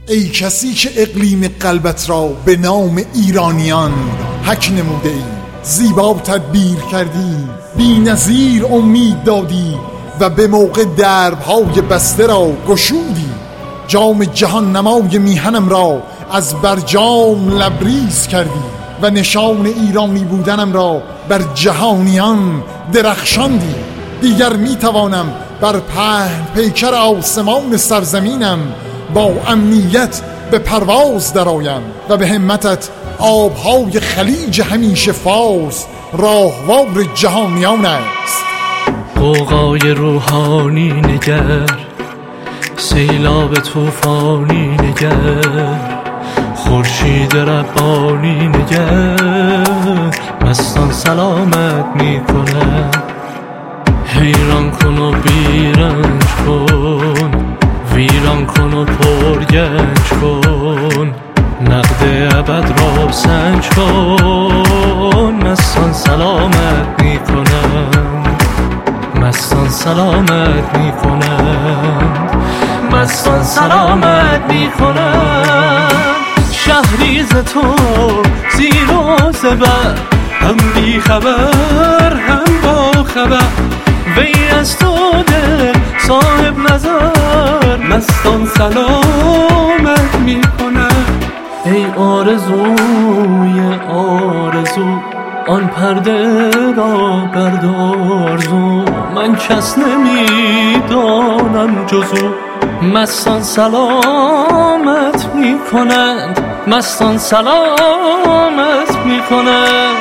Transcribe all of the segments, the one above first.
ای کسی که اقلیم قلبت را به نام ایرانیان حک نموده ای، زیبا تدبیر کردی، بی نظیر امید دادی و به موقع درب‌های بسته را گشودی. جام جهان نمای میهنم را از برجام لبریز کردی و نشان ایرانی بودنم را بر جهانیان درخشاندی. دیگر میتوانم بر پهن پیکر آسمان سرزمینم با امنیت به پرواز درآیم و به همتت آبهای خلیج همیشه فاز راهوار جهانیان است. غوغای روحانی نگر، سیلاب طوفانی نگر، خورشید ربانی نگر، مستان سلامت میکنه. حیران کن و بیرنج کن، ویران کن و پرگنج کن، نقد ابد را سنج کن. مستان سلامت میکنم، مستان سلامت میکنم، مستان سلامت میکنم. شهری ز تو زیر و زبر، هم بی خبر هم با خبر، وی از تو دل صاحب نظر، مستان سلامت میکنم. ای آرزوی آرزو، آن پرده را بردار زو، من کس نمیدانم جزو. مستان سلامت میکنند، مستان سلامت میکنند.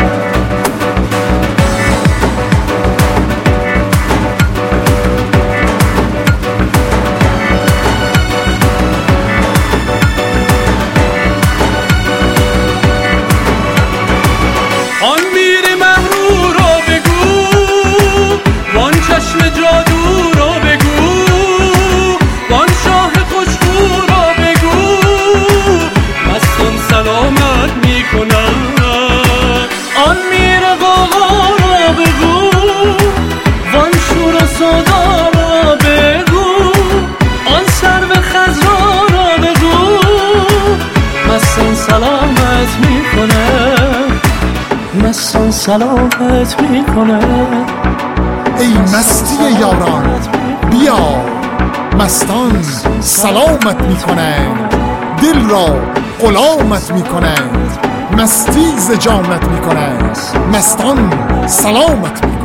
آن میر مغرور را بگو، وان چشم جادو را بگو، وان شاه خوشخو را بگو، مستان سلامت میکنند. آن میر غوغا را بگو، وان شور و سودا را بگو، آن سرو خضرا را بگو، مستان سلامت میکنند، مستان سلامت میکنند. ای مستی یاران بیا، مستان سلامت میکنند، دل را غلامت میکنند، مستی ز جانت میکنند، مستان سلامت میکنند.